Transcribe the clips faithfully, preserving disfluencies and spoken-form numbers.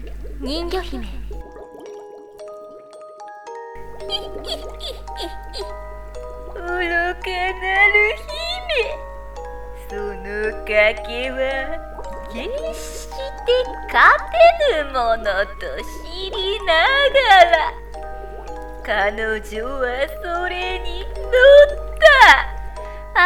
人魚姫。 愚かなる姫、その賭けは決して勝てぬものと知りながら、彼女はそれに乗った。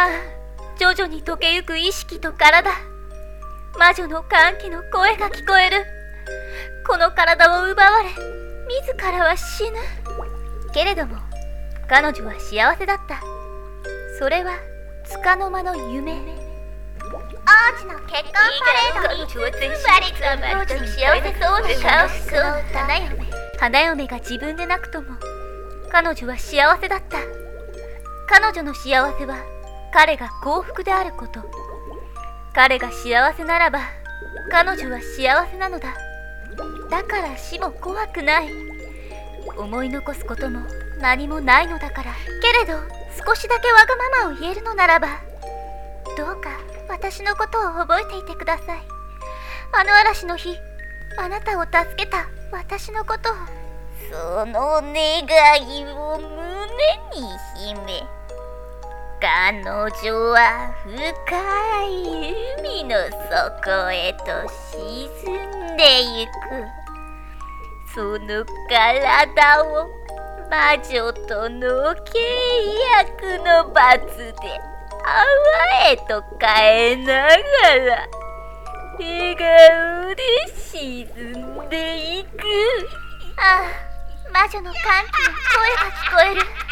ああ、徐々に溶けゆく意識と体。魔女の歓喜の声が聞こえる。この体を奪われ、自らは死ぬ。けれども彼女は幸せだった。それは束の間の夢。 王子の結婚パレードに包まれた王子の幸せそうな顔しそうだ。 花嫁花嫁が自分でなくとも彼女は幸せだった。彼女の幸せは彼が幸福であること。彼が幸せならば彼女は幸せなのだ。だから死も怖くない。思い残すことも何もないのだから。けれど少しだけわがままを言えるのならば、どうか私のことを覚えていてください。あの嵐の日、あなたを助けた私のことを。 その願いを胸に秘め、彼女は深い海の底へと沈んでゆく。その体を魔女との契約の罰で泡へと変えながら、笑顔で沈んでいく。 ああ、魔女の歓喜の声が聞こえる。